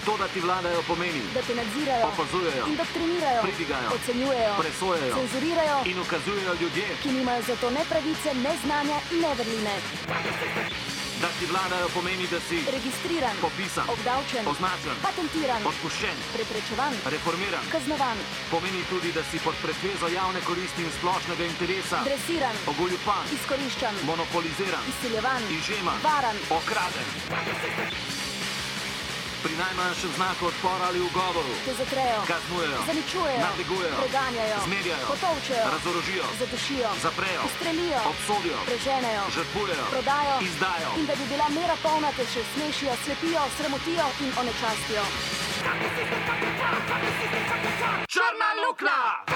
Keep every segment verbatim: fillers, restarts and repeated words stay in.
To, da ti vladajo, pomeni, da te nadzirajo, opazujejo, indoktrinirajo, pridigajo, ocenjujejo, presojajo, cenzurirajo in ukazujejo ljudje, ki nimajo za to ne pravice, ne znanja in ne vrline. Da ti vladajo, pomeni, da si registriran, popisan, obdavčen, označen, patentiran, odpuščen, preprečevan, reformiran, kaznovan, pomeni tudi, da si pod pretvezo javne koristi in splošnega interesa dresiran, ogoljupan, izkoriščan, monopoliziran, izsiljevan, izžeman, varan, okraden. Pri najmanjšem znaku odpora ali ugovoru te zatrejo, kaznujejo, zaničujejo, nadlegujejo, preganjajo, zmerjajo, potolčejo, razorožijo, zadušijo, zaprejo, ustrelijo, obsodijo, preženejo, žrtvujejo, prodajo, izdajo. In da bi bila mera polna, te še smešijo, slepijo, sramotijo in onečastijo. Črna luknja!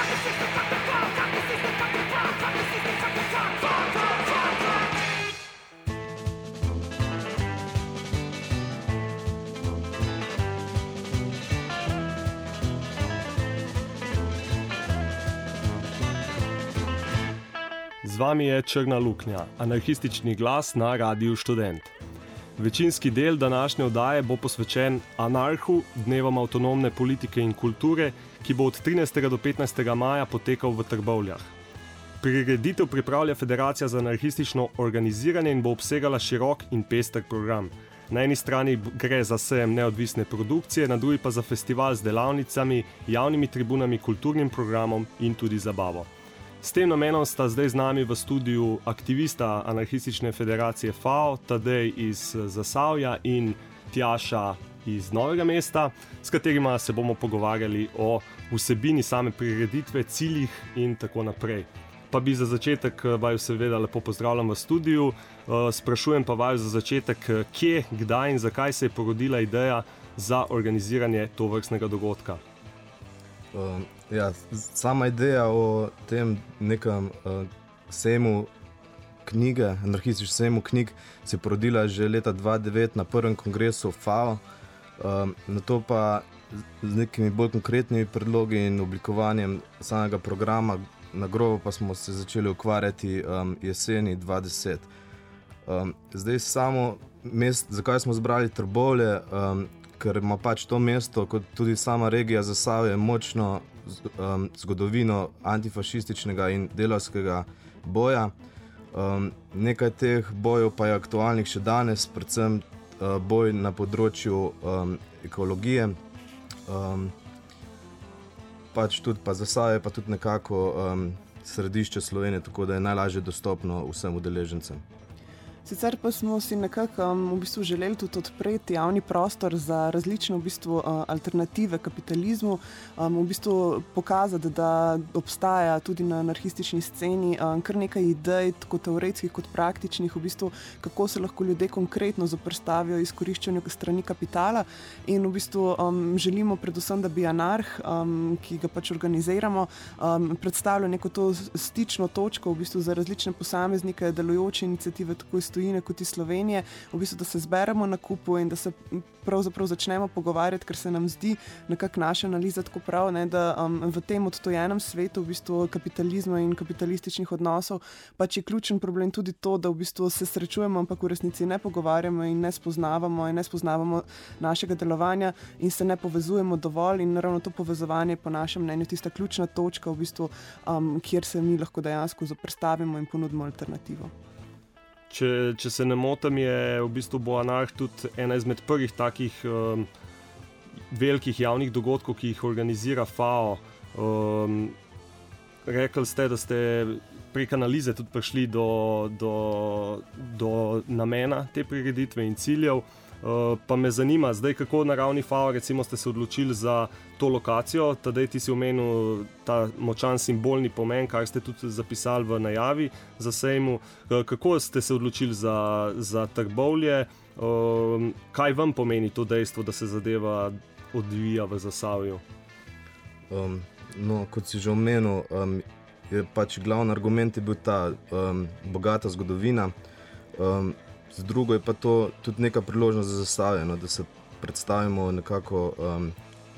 Z vami je Črna luknja, anarhistični glas na Radiu Študent. Večinski del današnje oddaje bo posvečen Anarhu, dnevom avtonomne politike in kulture, ki bo od trinajstega do petnajstega maja potekal v Trbovljah. Prireditev pripravlja Federacija za anarhistično organiziranje in bo obsegala širok in pester program. Na eni strani gre za sejem neodvisne produkcije, na drugi pa za festival z delavnicami, javnimi tribunami, kulturnim programom in tudi zabavo. S tem namenom sta zdaj z nami v studiu aktivista anarhistične federacije F A O, Tadej iz Zasavja in Tjaša iz Novega mesta, s katerima se bomo pogovarjali o vsebini same prireditve, ciljih in tako naprej. Pa bi za začetek vaju seveda lepo pozdravljam v studiu, sprašujem pa vaju za začetek, kje, kdaj in zakaj se je porodila ideja za organiziranje tovrstnega dogodka. Uh, ja, sama ideja o tem nekem uh, sejmu knjige, anarhističnem sejmu knjig, se je porodila že leta dva tisoč devet na prvem kongresu F A O. Uh, na to pa z nekimi bolj konkretnimi predlogi in oblikovanjem samega programa na grobo pa smo se začeli ukvarjati um, jeseni dva tisoč deset. Um, zdaj samo mest, zakaj smo zbrali Trbovlje, um, ker ima pač to mesto, kot tudi sama regija Zasavje, močno um, zgodovino antifašističnega in delavskega boja. Um, nekaj teh bojev pa je aktualnih še danes, predvsem uh, boj na področju um, ekologije. Um, pač tudi pa Zasavje, pa tudi nekako um, središče Slovenije, tako da je najlažje dostopno vsem udeležencem. Sicer pa smo si nekako um, v bistvu želeli tudi odpreti javni prostor za različne v bistvu, uh, alternative kapitalizmu, um, v bistvu pokazati, da obstaja tudi na anarhistični sceni um, kar nekaj idej, tako teoretskih kot praktičnih, v bistvu, kako se lahko ljudje konkretno zoperstavijo izkoriščanju strani kapitala in v bistvu um, želimo predvsem, da bi Anarh, um, ki ga pač organiziramo, um, predstavljal neko to stično točko v bistvu za različne posameznike, delujoče iniciative, tako iz tujine kot iz Slovenije, v bistvu, da se zberemo na kupu in da se pravzaprav začnemo pogovarjati, ker se nam zdi nekako naša analiza tako prav, ne, da um, v tem odtojenem svetu v bistvu kapitalizma in kapitalističnih odnosov pač je ključen problem tudi to, da v bistvu se srečujemo, ampak v resnici ne pogovarjamo in ne spoznavamo in ne spoznavamo našega delovanja in se ne povezujemo dovolj in naravno to povezovanje po našem mnenju tista ključna točka, v bistvu, um, kjer se mi lahko dejansko zoperstavimo in ponudimo alternativo. Če, če se ne motim, je v bistvu bo Anarh tudi ena izmed prvih takih um, velikih javnih dogodkov, ki jih organizira F A O. Um, rekli ste, da ste prek analize tudi prišli do, do, do namena te prireditve in ciljev. Uh, pa me zanima, zdaj kako na ravni F A O recimo ste se odločili za to lokacijo, tadej ti si omenil ta močan simbolni pomen, kar ste tudi zapisali v najavi za sejmu. Uh, kako ste se odločili za, za Trbovlje? Uh, kaj vam pomeni to dejstvo, da se zadeva odvija v Zasavju? Um, no, kot si že omenil, um, je pač glavni argument je bil ta um, bogata zgodovina. Um, Z drugo je pa to tudi neka priložnost za Zasavje, no, da se predstavimo nekako um,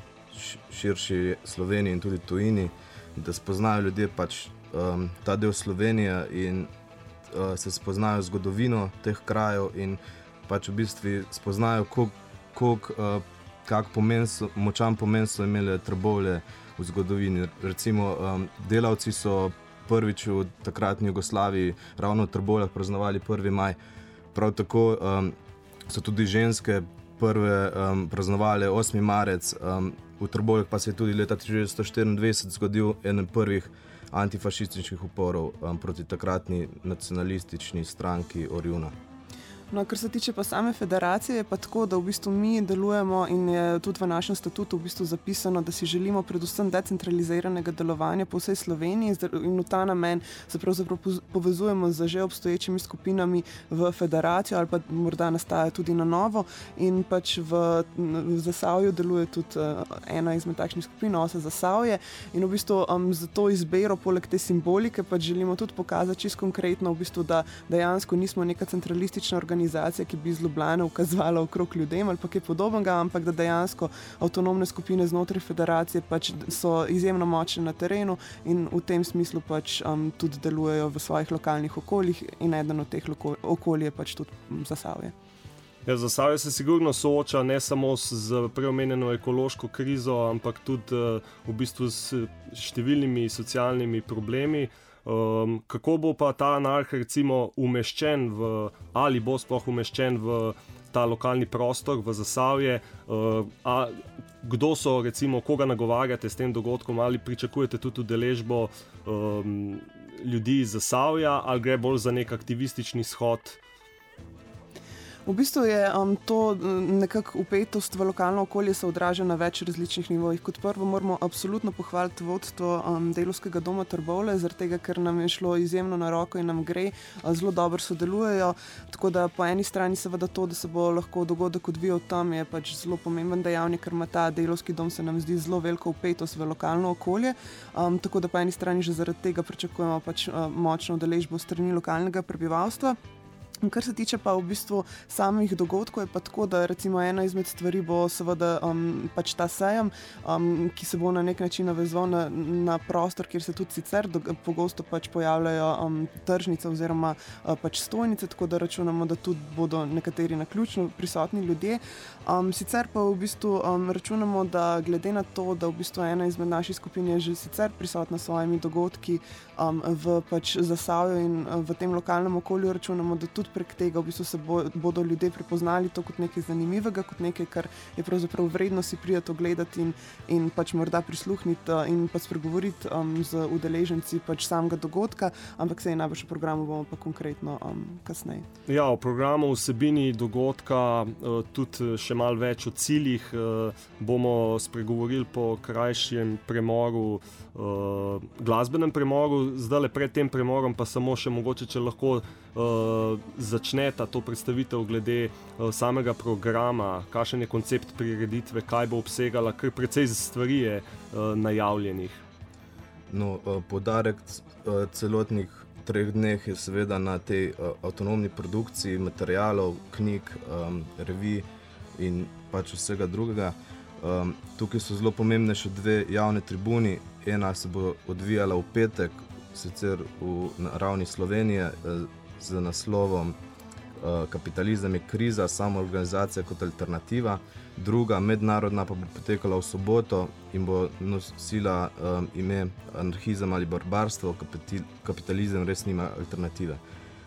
širši Sloveniji in tudi tujini, da spoznajo ljudje pač um, ta del Slovenije in uh, se spoznajo zgodovino teh krajev in pač v bistvu spoznajo, koliko uh, kak pomen so, močan pomen so imele Trbovlje v zgodovini. Recimo um, delavci so prvič v takratni Jugoslaviji ravno v Trbovljah praznovali prvi maj. Prav tako um, so tudi ženske prve um, praznovali osmi marec. Um, v Trbovljah pa se je tudi leta tisoč devetsto štiriindvajset zgodil eden prvih antifašističnih uporov um, proti takratni nacionalistični stranki Orjuna. No, kar se tiče pa same federacije, je pa tako, da v bistvu mi delujemo in je tudi v našem statutu v bistvu zapisano, da si želimo predvsem decentraliziranega delovanja po vsej Sloveniji in v ta namen se pravzaprav povezujemo z že obstoječimi skupinami v federacijo ali pa morda nastaja tudi na novo in pač v, v Zasavju deluje tudi uh, ena izmed takšnih skupin, Osa Zasavje in v bistvu um, za to izbero poleg te simbolike pač želimo tudi pokazati čisto konkretno v bistvu, da dejansko nismo neka centralistična organizacija, organizacija, ki bi iz Ljubljane ukazovala okrog ljudem ali pa kaj podobnega, ampak da dejansko avtonomne skupine znotraj federacije pač so izjemno močne na terenu in v tem smislu pač um, tudi delujejo v svojih lokalnih okoljih in eden od teh okolij je pač tudi Zasavje. Ja, Zasavje se sigurno sooča ne samo z preomenjeno ekološko krizo, ampak tudi uh, v bistvu s številnimi socialnimi problemi. Um, kako bo pa ta anarh recimo umeščen v, ali bo sploh umeščen v ta lokalni prostor, v Zasavje, uh, a kdo so recimo, koga nagovarjate s tem dogodkom, ali pričakujete tudi udeležbo um, ljudi iz Zasavja, ali gre bolj za nek aktivistični shod? V bistvu je um, to nekako upetost v lokalno okolje se odraža na več različnih nivojih. Kot prvo moramo absolutno pohvaliti vodstvo um, Delavskega doma Trbovlje, zaradi tega, ker nam je šlo izjemno na roko in nam gre, zelo dobro sodelujejo. Tako da po eni strani seveda to, da se bo lahko dogodek odvijal tam, je pač zelo pomemben dejavnik, ker ima ta Delavski dom, se nam zdi zelo velika upetost v lokalno okolje. Um, tako da po eni strani že zaradi tega pričakujemo pač uh, močno udeležbo strani lokalnega prebivalstva. Kar se tiče pa v bistvu samih dogodkov, je pa tako, da recimo ena izmed stvari bo seveda um, pač ta sejem, um, ki se bo na nek način navezal na, na prostor, kjer se tudi sicer do, pogosto pač pojavljajo um, tržnice oziroma uh, pač stojnice, tako da računamo, da tudi bodo nekateri naključno prisotni ljudje. Um, sicer pa v bistvu um, računamo, da glede na to, da v bistvu ena izmed naših skupin je že sicer prisotna s svojimi dogodki um, v pač Zasavju in uh, v tem lokalnem okolju, računamo, da tudi prek tega v bistvu se bo, bodo ljudje prepoznali to kot nekaj zanimivega, kot nekaj, kar je pravzaprav vredno si prijeti ogledati in, in pač morda prisluhniti uh, in pa spregovoriti um, z udeleženci pač samega dogodka, ampak se je najbolj v programu bomo pa konkretno um, kasneje. Ja, v programu vsebini dogodka uh, tudi še malo več o ciljih uh, bomo spregovorili po krajšem premoru, uh, glasbenem premoru, zdaj pred tem premorom pa samo še mogoče, če lahko uh, začneta to predstavitev glede uh, samega programa, kakšen je koncept prireditve, kaj bo obsegala, ker precej stvari je uh, najavljenih. No, uh, poudarek uh, celotnih treh dneh je seveda na tej uh, avtonomni produkciji materialov, knjig, um, revij in pač vsega drugega. Um, tukaj so zelo pomembne še dve javne tribuni. Ena se bo odvijala v petek, sicer v ravni Slovenije, uh, z naslovom uh, Kapitalizem je kriza, samoorganizacija kot alternativa. Druga, mednarodna, pa bo potekala v soboto in bo nosila um, ime Anarhizem ali barbarstvo, kapitalizem res nima alternative.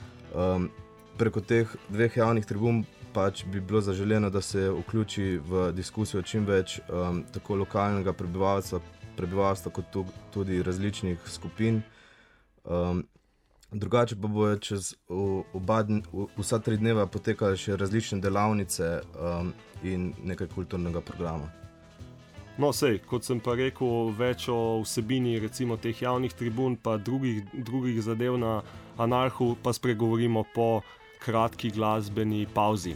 Um, preko teh dveh javnih tribun pač bi bilo zaželeno, da se vključi v diskusijo čim več um, tako lokalnega prebivalstva, prebivalstva kot tudi različnih skupin. Um, Drugače pa bojo čez oba, vsa tri dneva potekale še različne delavnice um, in nekaj kulturnega programa. No, sej, kot sem pa rekel, več o vsebini recimo teh javnih tribun pa drugih, drugih zadev na Anarhu pa spregovorimo po kratki glasbeni pauzi.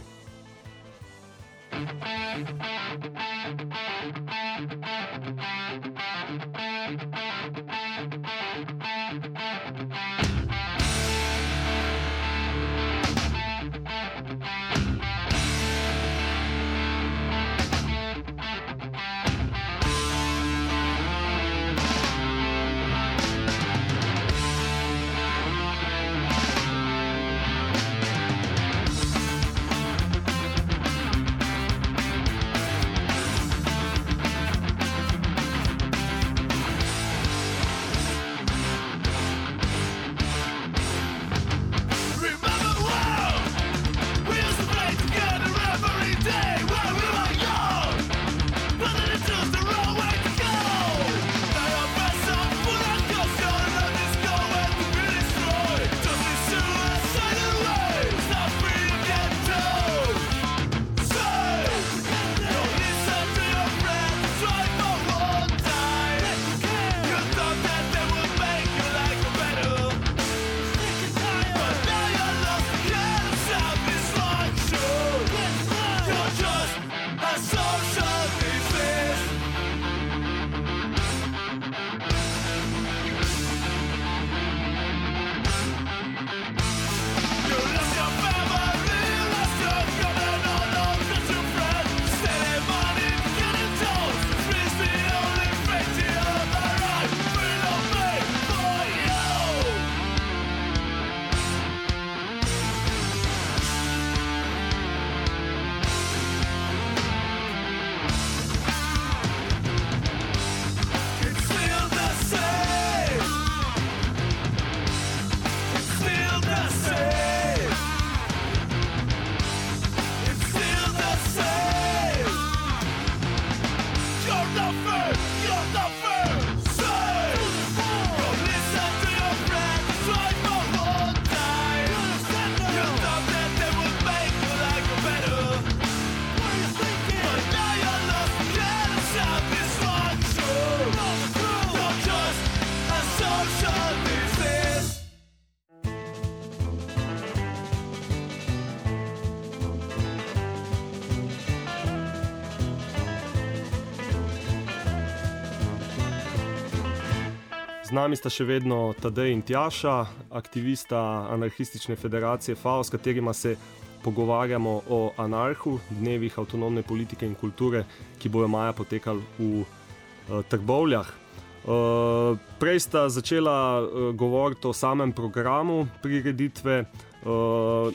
Z nami sta še vedno Tadej in Tjaša, aktivista anarhistične federacije F A O, s katerima se pogovarjamo o Anarhu, dnevih avtonomne politike in kulture, ki bojo maja potekali v uh, Trbovljah. Uh, prej sta začela uh, govoriti o samem programu prireditve. Uh,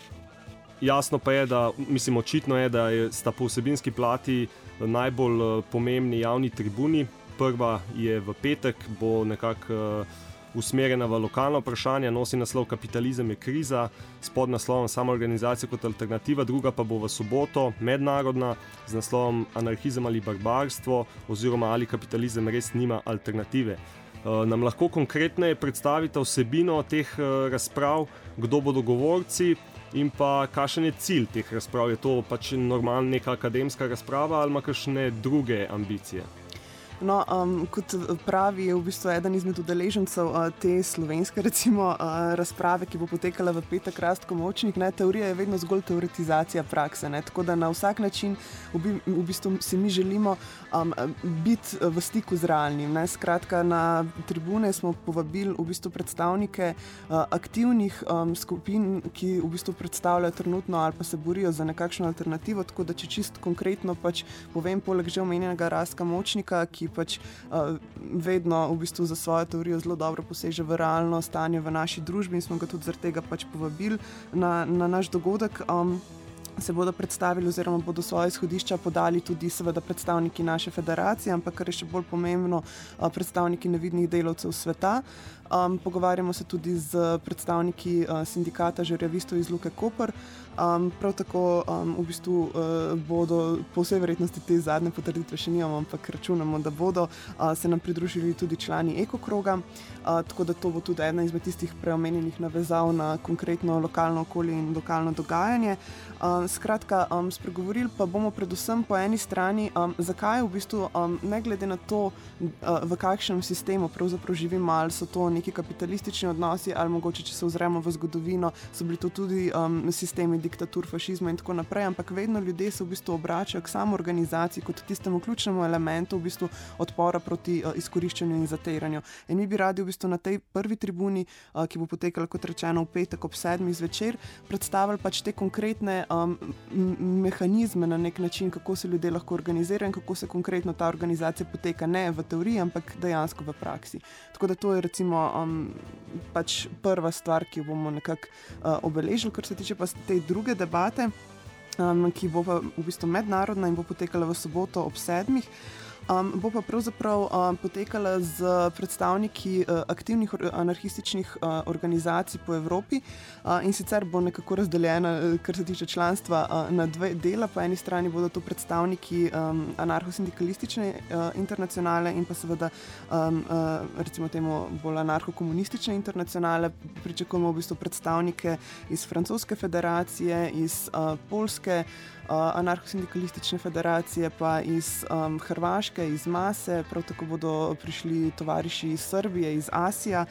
jasno pa je, da, mislim, očitno je, da je, sta po vsebinski plati najbolj uh, pomembni javni tribuni. Prva je v petek, bo nekako uh, usmerjena v lokalno vprašanje, nosi naslov Kapitalizem je kriza, s podnaslovom Samoorganizacija kot alternativa, druga pa bo v soboto mednarodna z naslovom Anarhizem ali barbarstvo oziroma ali kapitalizem res nima alternative. Uh, nam lahko konkretneje predstavite vsebino teh uh, razprav, kdo bodo govorci in pa kakšen je cilj teh razprav? Je to pač normalna neka akademska razprava ali ima kakšne druge ambicije? No, um, kot pravi, je v bistvu eden izmed udeležencev uh, te slovenske recimo, uh, razprave, ki bo potekala v petek Rastko Močnik. Ne, teorija je vedno zgolj teoretizacija prakse, ne, tako da na vsak način v, v bistvu si mi želimo um, biti v stiku z realnim. Ne. Skratka, na tribune smo povabili v bistvu predstavnike uh, aktivnih um, skupin, ki v bistvu predstavljajo trenutno ali pa se borijo za nekakšno alternativo, tako da če čist konkretno pač povem, poleg že omenjenega Rastka Močnika, ki pač uh, vedno v bistvu za svojo teorijo zelo dobro poseže v realno stanje v naši družbi in smo ga tudi zaradi tega pač povabili na, na naš dogodek. Um, se bodo predstavili oziroma bodo svoje izhodišča podali tudi seveda predstavniki naše federacije, ampak kar je še bolj pomembno, uh, predstavniki nevidnih delavcev sveta. Um, pogovarjamo se tudi z predstavniki uh, sindikata žerjavistov iz Luke Koper. Um, prav tako um, v bistvu uh, bodo, po vsej verjetnosti te zadnje potrditve še nimamo, ampak računamo, da bodo uh, se nam pridružili tudi člani Ekokroga, uh, tako da to bo tudi ena izmed tistih preomenjenih navezav na konkretno lokalno okolje in lokalno dogajanje. Um, skratka, um, spregovorili pa bomo predvsem po eni strani, um, zakaj v bistvu um, ne glede na to, uh, v kakšnem sistemu pravzaprav živimo, ali so to neki kapitalistični odnosi, ali mogoče, če se ozremo v zgodovino, so bili to tudi um, sistemi diktatur, fašizma in tako naprej, ampak vedno ljudje se v bistvu obračajo k samoorganizaciji kot tistemu ključnemu elementu v bistvu odpora proti uh, izkoriščanju in zatiranju. In mi bi radi v bistvu na tej prvi tribuni, uh, ki bo potekala, kot rečeno, v petek ob sedmih zvečer, predstavili pač te konkretne um, mehanizme na nek način, kako se ljudje lahko organizirajo in kako se konkretno ta organizacija poteka, ne v teoriji, ampak dejansko v praksi. Tako da to je recimo um, pač prva stvar, ki jo bomo nekako uh, obeležili, kar se tiče pa te druge debate, um, ki bo pa v bistvu mednarodna in bo potekala v soboto ob sedmih. Um, bo pa pravzaprav um, potekala z predstavniki uh, aktivnih or- anarhističnih uh, organizacij po Evropi uh, in sicer bo nekako razdeljena, kar se tiče članstva, uh, na dve dela. Po eni strani bodo to predstavniki um, anarcho-sindikalistične uh, internacionale in pa seveda um, uh, recimo temu bolj anarcho-komunistične internacionale. Pričakujemo v bistvu predstavnike iz francoske federacije, iz uh, polske Uh, anarcho-sindikalistične federacije, pa iz um, Hrvaške, iz Mase, prav tako bodo prišli tovariši iz Srbije, iz Asija,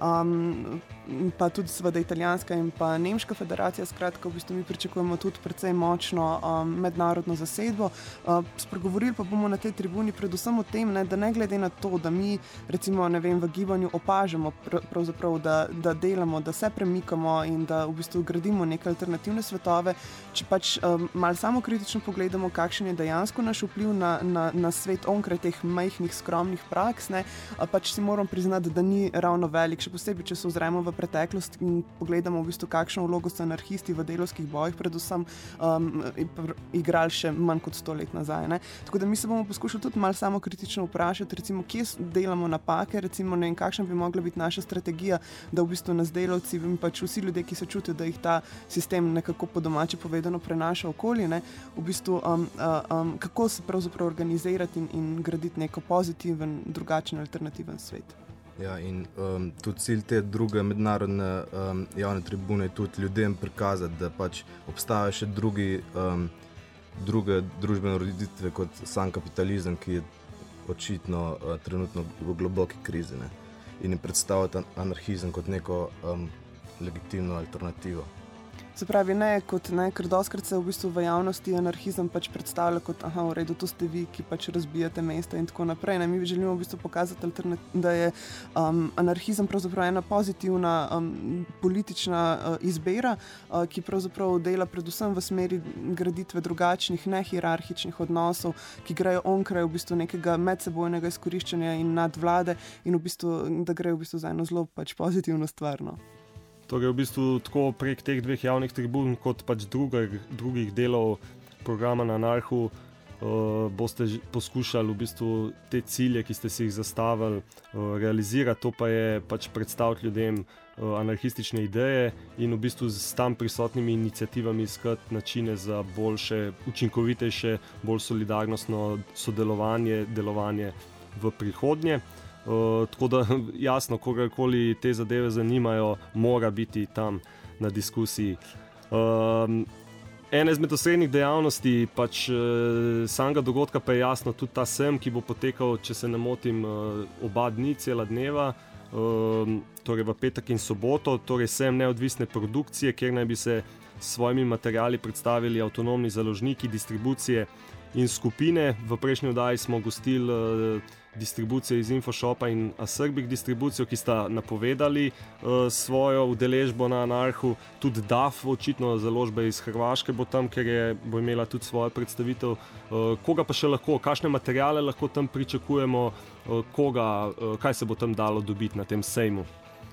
um, pa tudi seveda italijanska in pa nemška federacija. Skratka, v bistvu mi pričakujemo tudi precej močno um, mednarodno zasedbo. Uh, spregovorili pa bomo na tej tribuni predvsem o tem, ne, da ne glede na to, da mi recimo ne vem, v gibanju opažamo pr- pravzaprav, da, da delamo, da se premikamo in da v bistvu gradimo neke alternativne svetove, če pač um, malo samo kritično pogledamo, kakšen je dejansko naš vpliv na, na, na svet onkraj teh majhnih, skromnih praks, ne, pač si moram priznati, da ni ravno velik, še posebej, če se ozremo v preteklost in pogledamo v bistvu, kakšno vlogo so anarhisti v delavskih bojih predvsem um, igrali še manj kot sto let nazaj. Ne. Tako da mi se bomo poskušali tudi malo samo kritično vprašati, recimo, kje delamo napake, recimo, ne vem, kakšna bi mogla biti naša strategija, da v bistvu nas delavci in pač vsi ljudje, ki se čutijo, da jih ta sistem nekako po domače povedano prenaša okolje, ne, v bistvu, um, um, kako se pravzaprav organizirati in, in graditi neko pozitiven, drugačen, alternativen svet. Ja, in um, tudi cilj te druge mednarodne um, javne tribune je tudi ljudem prikazati, da pač obstajajo še drugi, um, druge družbene ureditve kot sam kapitalizem, ki je očitno uh, trenutno v globoki krizi, ne? In predstavljati anarhizem kot neko um, legitimno alternativo. Se pravi, ne kot ne, ker doskrat se v bistvu v javnosti anarhizem pač predstavlja kot, aha, v redu, to ste vi, ki pač razbijate mesta in tako naprej. Ne? Mi želimo v bistvu pokazati, da je um, anarhizem pravzaprav ena pozitivna um, politična uh, izbira, uh, ki pravzaprav dela predvsem v smeri graditve drugačnih, nehierarhičnih odnosov, ki grejo onkraj v bistvu nekega medsebojnega izkoriščanja in nadvlade in v bistvu, da grejo v bistvu za eno zelo pač pozitivno stvar. No? Torej v bistvu tako prek teh dveh javnih tribun kot pač drugih, drugih delov programa na Anarhu uh, boste poskušali v bistvu te cilje, ki ste si jih zastavili, uh, realizirati, to pa je pač predstaviti ljudem uh, anarhistične ideje in v bistvu s tam prisotnimi iniciativami iskati načine za boljše, učinkovitejše, bolj solidarnostno sodelovanje, delovanje v prihodnje. Uh, tako da jasno, kogarkoli te zadeve zanimajo, mora biti tam na diskusiji. Um, ena izmed osrednjih dejavnosti pač uh, samega dogodka pa je jasno tudi ta sejem, ki bo potekal, če se ne motim, uh, oba dni, cela dneva, uh, torej v petek in soboto, torej sejem neodvisne produkcije, kjer naj bi se s svojimi materiali predstavili avtonomni založniki, distribucije in skupine. V prejšnji oddaji smo gostili uh, distribucije iz Infoshopa in Aserbik distribucijo, ki sta napovedali uh, svojo udeležbo na Anarhu. Tudi D A F, očitno založba iz Hrvaške, bo tam, ker je, bo imela tudi svojo predstavitev. Uh, koga pa še lahko, kakšne materiale lahko tam pričakujemo, uh, koga, uh, kaj se bo tam dalo dobiti na tem sejmu?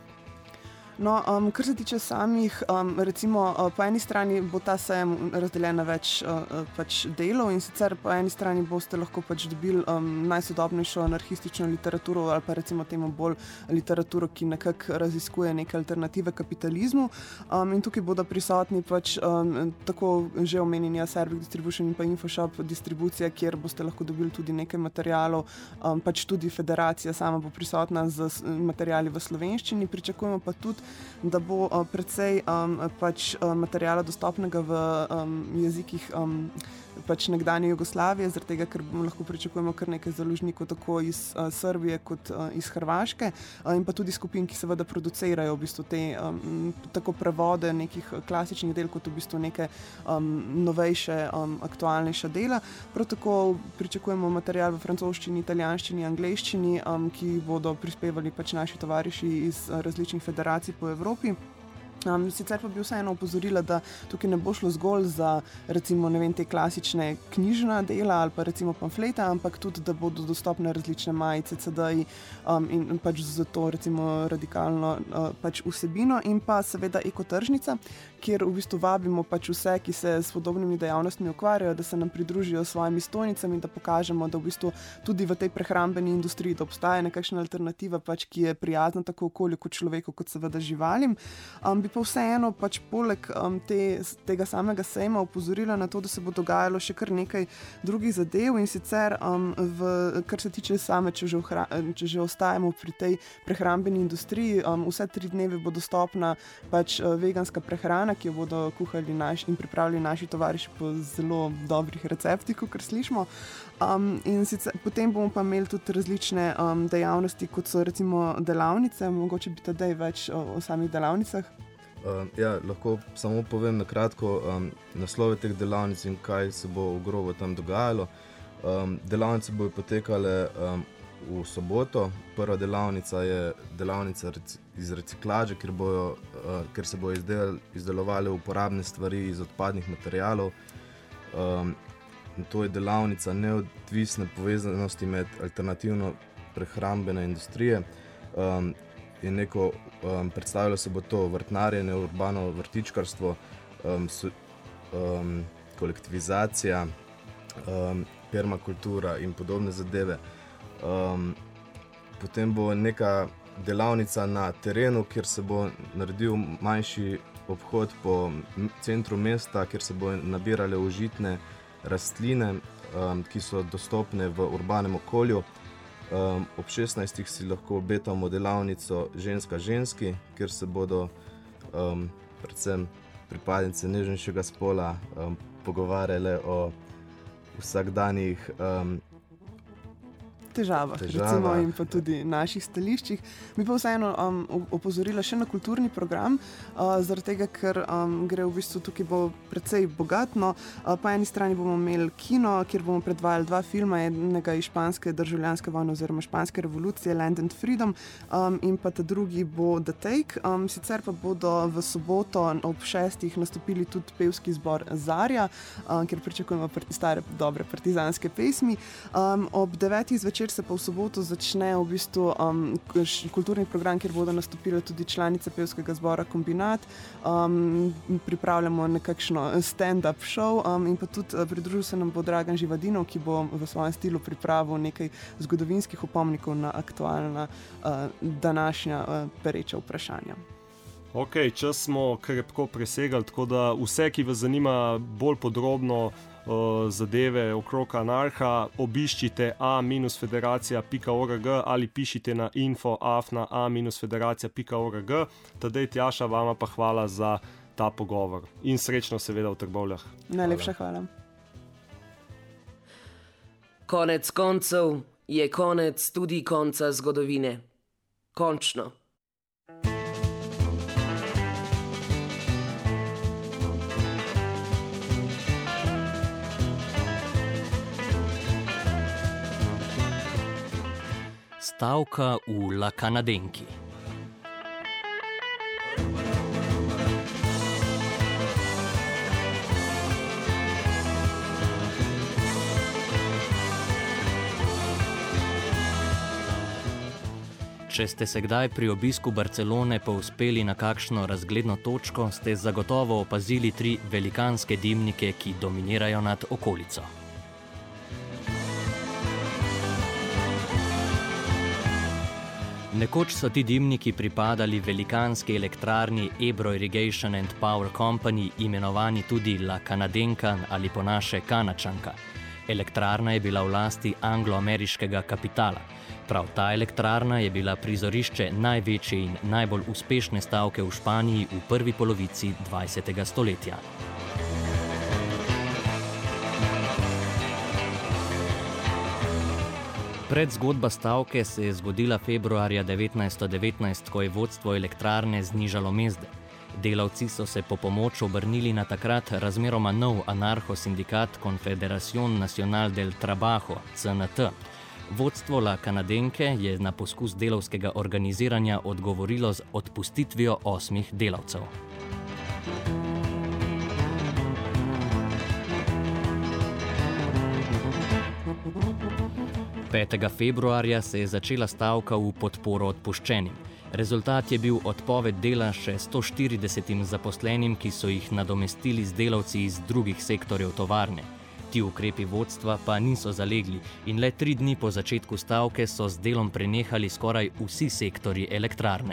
No, um, kar se tiče samih, um, recimo uh, po eni strani bo ta sejem razdeljen na več uh, pač delov in sicer po eni strani boste lahko pač dobili um, najsodobnejšo anarhistično literaturo ali pa recimo temu bolj literaturo, ki nekako raziskuje neke alternative kapitalizmu um, in tukaj bodo prisotni pač um, tako že omenjeni Aserbik Distribution in pa Infoshop distribucija, kjer boste lahko dobili tudi nekaj materialov, um, pač tudi federacija sama bo prisotna z materiali v slovenščini, pričakujemo pa tudi, da bo uh, precej um, pač uh, materijala dostopnega v um, jezikih um, pač nekdanje Jugoslavije, zaradi tega, ker lahko pričakujemo kar nekaj založnikov tako iz uh, Srbije kot uh, iz Hrvaške uh, in pa tudi skupin, ki seveda producirajo v bistvu te um, tako prevode nekih klasičnih del kot v bistvu neke um, novejše, um, aktualnejša dela. Prav tako pričakujemo material v francoščini, italijanščini, angleščini, um, ki bodo prispevali pač naši tovariši iz uh, različnih federacij po Evropi. Um, sicer pa bi vseeno opozorila, da tukaj ne bo šlo zgolj za recimo, ne vem, te klasične knjižna dela ali pa recimo pamfleta, ampak tudi, da bodo dostopne različne majice, C D-ji um, in pač za to recimo radikalno uh, pač vsebino in pa seveda ekotržnica, kjer v bistvu vabimo pač vse, ki se s podobnimi dejavnostmi ukvarjajo, da se nam pridružijo s svojimi stojnicami, da pokažemo, da v bistvu tudi v tej prehrambeni industriji, da obstaja nekakšna alternativa, pač, ki je prijazna tako okolju kot človeku, kot seveda živalim. Um, bi pa vseeno pač poleg um, te, tega samega sejma opozorila na to, da se bo dogajalo še kar nekaj drugih zadev in sicer, um, v, kar se tiče same, če že, ohra, če že ostajamo pri tej prehrambeni industriji, um, vse tri dneve bo dostopna pač uh, veganska prehrana, ki jo bodo kuhali naš in pripravili naši tovariši po zelo dobrih receptih, kot slišimo. Um, in sicer, potem bomo pa imeli tudi različne um, dejavnosti, kot so recimo delavnice, mogoče bi tedaj več o, o samih delavnicah. Uh, ja, lahko samo povem na kratko um, naslove teh delavnic in kaj se bo v grobo tam dogajalo. Um, delavnice bojo potekale um, v soboto. Prva delavnica je delavnica rec- iz reciklaže, kjer, bojo, uh, kjer se bojo izdel- izdelovali uporabne stvari iz odpadnih materialov. Um, in to je delavnica neodvisne povezanosti med alternativno prehrambene industrije. Um, in neko um, predstavljalo se bo to vrtnarjenje, urbano vrtičkarstvo, um, so, um, kolektivizacija, um, permakultura in podobne zadeve. Um, potem bo neka delavnica na terenu, kjer se bo naredil manjši obhod po centru mesta, kjer se bo nabirale užitne rastline, um, ki so dostopne v urbanem okolju. Um, ob šestnajstih si lahko obetamo delavnico ženska-ženski, kjer se bodo um, predvsem pripadnice nežnejšega spola um, pogovarjale o vsakdanjih um, težavah, Težava. recimo, in pa tudi naših stališčih. Mi pa vseeno um, opozorila še na kulturni program, uh, zaradi tega, ker um, gre v bistvu tukaj bo precej bogatno. Uh, po eni strani bomo imeli kino, kjer bomo predvajali dva filma, enega iz španske državljanske vojne oziroma španske revolucije, Land and Freedom, um, in pa ta drugi bo The Take. Um, sicer pa bodo v soboto ob šestih nastopili tudi pevski zbor Zarja, um, kjer pričakujemo stare dobre partizanske pesmi. Um, ob devetih zvečer se pa v soboto začne v bistvu um, kulturni program, kjer bodo nastopile tudi članice pevskega zbora Kombinat. Um, pripravljamo nekakšno stand-up show um, in pa tudi uh, pridružil se nam bo Dragan Živadinov, ki bo v svojem stilu pripravil nekaj zgodovinskih opomnikov na aktualna uh, današnja uh, pereča vprašanja. Ok, čas smo krepko presegali, tako da vse, ki vas zanima bolj podrobno uh, zadeve okrog Anarha, obiščite a federacija pika org ali pišite na info afna a federacija pika org. Tadej, Tjaša, vama pa hvala za ta pogovor in srečno seveda v Trbovljah. Najlepša hvala. Konec koncev je konec tudi konca zgodovine. Končno. Stavka v La Kanadenki. Če ste se kdaj pri obisku Barcelone povzpeli na kakšno razgledno točko, ste zagotovo opazili tri velikanske dimnike, ki dominirajo nad okolico. Nekoč so ti dimniki pripadali velikanski elektrarni Ebro Irrigation and Power Company, imenovani tudi La Kanadenka ali po naše Kanačanka. Elektrarna je bila v lasti anglo-ameriškega kapitala. Prav ta elektrarna je bila prizorišče največje in najbolj uspešne stavke v Španiji v prvi polovici dvajsetega stoletja. Predzgodba stavke se je zgodila februarja devetnajststo devetnajst, ko je vodstvo elektrarne znižalo mezde. Delavci so se po pomoč obrnili na takrat razmeroma nov anarcho-sindikat Confederación Nacional del Trabajo, C N T. Vodstvo La Kanadenke je na poskus delavskega organiziranja odgovorilo z odpustitvijo osmih delavcev. petega februarja se je začela stavka v podporo odpuščenim. Rezultat je bil odpoved dela še sto štiridesetim zaposlenim, ki so jih nadomestili z delavci iz drugih sektorjev tovarne. Ti ukrepi vodstva pa niso zalegli in le tri dni po začetku stavke so z delom prenehali skoraj vsi sektorji elektrarne.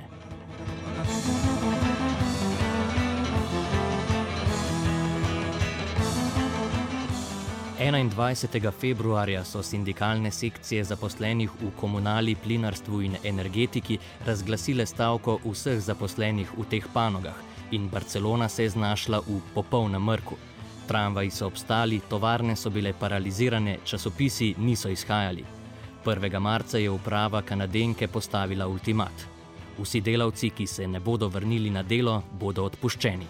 enaindvajsetega februarja so sindikalne sekcije zaposlenih v komunali, plinarstvu in energetiki razglasile stavko vseh zaposlenih v teh panogah in Barcelona se je znašla v popolnem mrku. Tramvaji so obstali, tovarne so bile paralizirane, časopisi niso izhajali. prvega marca je uprava Kanadenke postavila ultimat. Vsi delavci, ki se ne bodo vrnili na delo, bodo odpuščeni.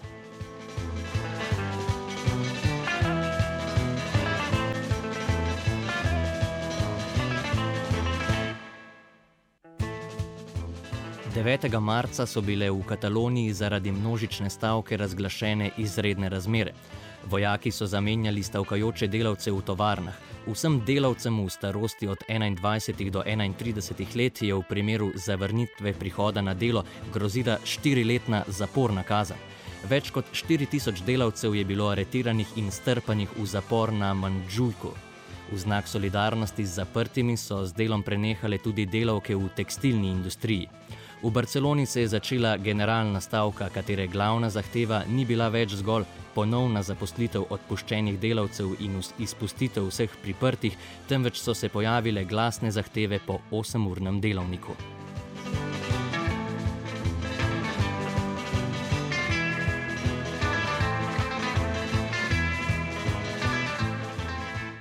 devetega marca so bile v Kataloniji zaradi množične stavke razglašene izredne razmere. Vojaki so zamenjali stavkajoče delavce v tovarnah. Vsem delavcem v starosti od enaindvajset do enaintrideset let je v primeru zavrnitve prihoda na delo grozila štiriletna zaporna kazen. Več kot štiri tisoč delavcev je bilo aretiranih in strpanih v zapor na Montjuiku. V znak solidarnosti z zaprtimi so z delom prenehale tudi delavke v tekstilni industriji. V Barceloni se je začela generalna stavka, katere glavna zahteva ni bila več zgolj ponovna zaposlitev odpuščenih delavcev in izpustitev vseh priprtih, temveč so se pojavile glasne zahteve po osemurnem delovniku.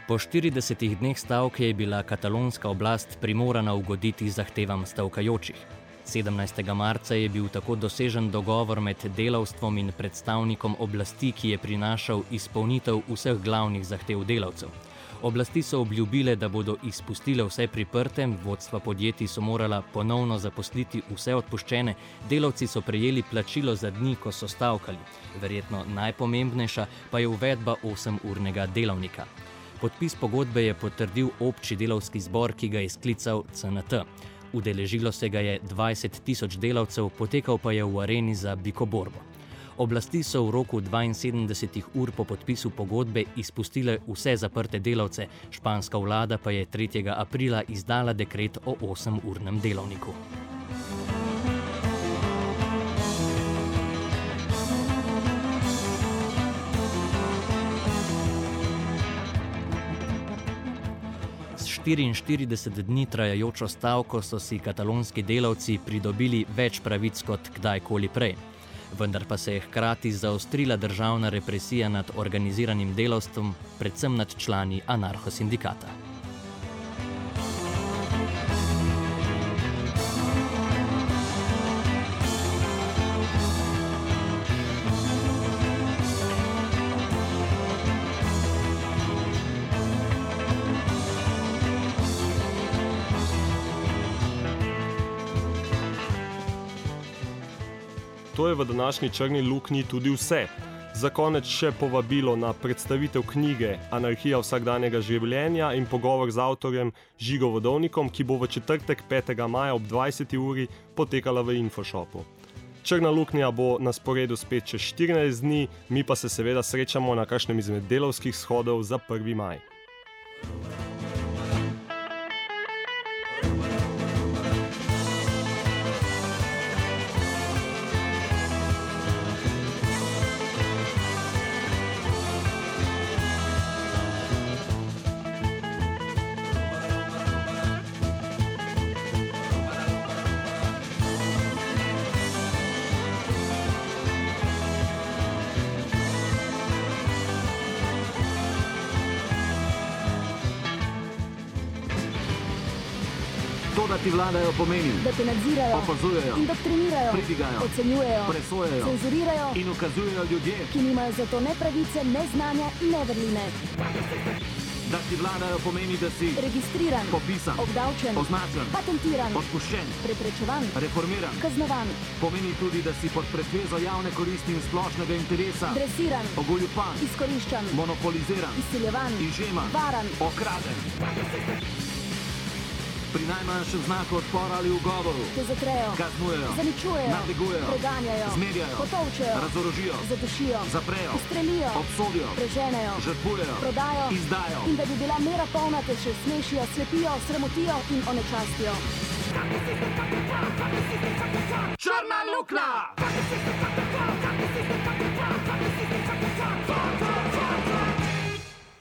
Po štiridesetih dneh stavke je bila katalonska oblast primorana ugoditi zahtevam stavkajočih. sedemnajstega marca je bil tako dosežen dogovor med delavstvom in predstavnikom oblasti, ki je prinašal izpolnitev vseh glavnih zahtev delavcev. Oblasti so obljubile, da bodo izpustile vse priprte, vodstva podjetij so morala ponovno zaposliti vse odpuščene, delavci so prejeli plačilo za dni, ko so stavkali. Verjetno najpomembnejša pa je uvedba osemurnega delavnika. Podpis pogodbe je potrdil obči delavski zbor, ki ga je sklical C N T. Udeležilo se ga je dvajset tisoč delavcev, potekal pa je v areni za bikoborbo. Oblasti so v roku dvainsedemdeset ur po podpisu pogodbe izpustile vse zaprte delavce, španska vlada pa je tretjega aprila izdala dekret o osemurnem delovniku. štiriinštirideset dni trajajočo stavko so si katalonski delavci pridobili več pravic kot kdajkoli prej. Vendar pa se je hkrati zaostrila državna represija nad organiziranim delavstvom, predvsem nad člani anarhosindikata. To je v današnji črni luknji tudi vse. Za konec še povabilo na predstavitev knjige Anarhija vsakdanjega življenja in pogovor z avtorjem Žigo Vodovnikom, ki bo v četrtek petega maja ob dvajseti uri potekala v Infoshopu. Črna luknja bo na sporedu spet čez štirinajst dni, mi pa se seveda srečamo na kakšnem izmed delavskih shodov za prvi maj. To, da ti vladajo, pomeni, da te nadzirajo, opazujejo, indoktrinirajo, pridigajo, ocenjujejo, presojajo, cenzurirajo in ukazujejo ljudje, ki nimajo za to ne pravice, ne znanja in ne vrline. Da ti vladajo, pomeni, da si registriran, popisan, obdavčen, označen, patentiran, odpuščen, preprečevan, reformiran, kaznovan, pomeni tudi, da si pod pretvezo javne koristi in splošnega interesa dresiran, ogoljupan, izkoriščan, monopoliziran, izsiljevan, izžeman, varan, okraden. Pri najmanjšem znaku odpora ali ugovoru te zatrejo, kaznujejo, zaničujejo, nadlegujejo, preganjajo, zmerjajo, potolčejo, razorožijo, zadušijo, zaprejo, ustrelijo, obsodijo, preženejo, žrtvujejo, prodajo, izdajo. In da bi bila mera polna, te še smešijo, slepijo, sramotijo in onečastijo. Črna luknja!